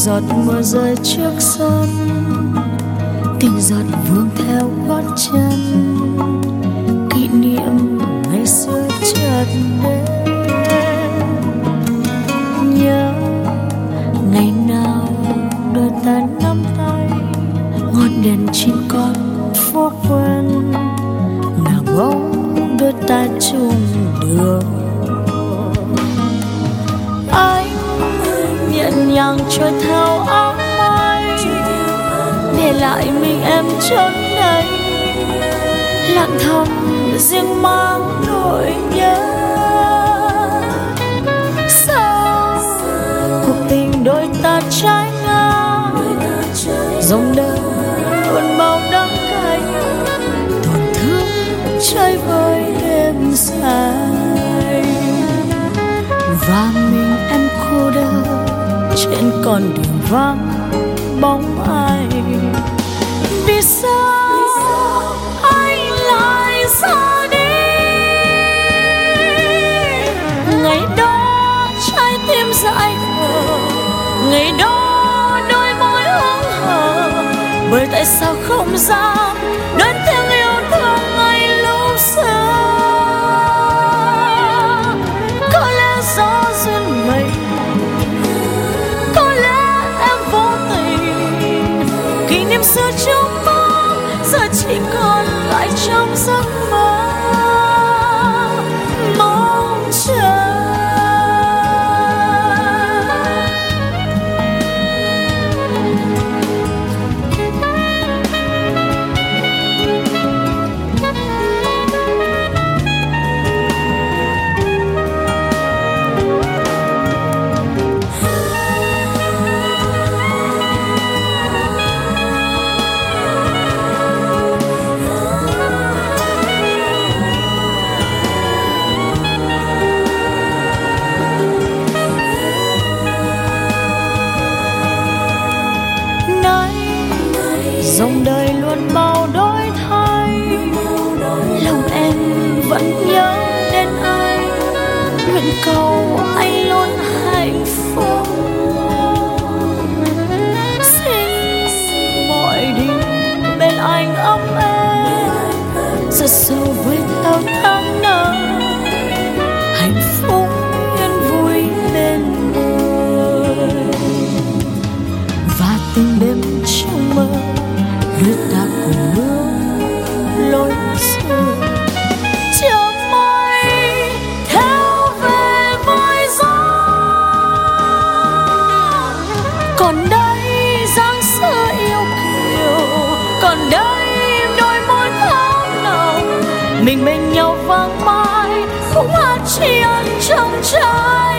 giọt mưa rơi trước sân, từng giọt vương theo gót chân, kỷ niệm ngày xưa chợt đến. Nhớ ngày nào đôi ta nắm tay, ngọn đèn trên con phố quen, nàng bóng đôi ta chung đường. Anh nhẹ nhàng trôi theo áng mây, để lại mình em chốn đây, lặng thầm riêng mang nỗi nhớ. Sao cuộc tình đôi ta trái ngang, dòng đời luôn bao đắng cay, tổn thương chơi vơi đêm dài. Và mình em cô đơn trên con đường vắng bóng ai. Vì sao anh lại ra đi? Ngày đó trái tim dại khờ, ngày đó đôi môi hững hờ, bởi tại sao không dám đơn tiếng yêu thương ngày lúc xưa. Có lẽ do duyên mệnh, có lẽ em vô tình, kỷ niệm xưa trong mơ giờ chỉ còn lại trong giấc mơ mong chờ. Dòng đời luôn bao đổi thay, lòng em vẫn nhớ đến anh, nguyện cầu anh luôn hạnh phúc. Xin mọi đi bên anh ấm êm, rất sâu với theo tháng năm, hạnh phúc yên vui bên người. Và từng đêm trong mơ đôi ta cùng bước lối xưa, chờ mây theo về với gió. Còn đây dáng xưa yêu kiều, còn đây đôi môi thắm nồng, mình bên nhau vang mãi khúc hát tri ân trong trái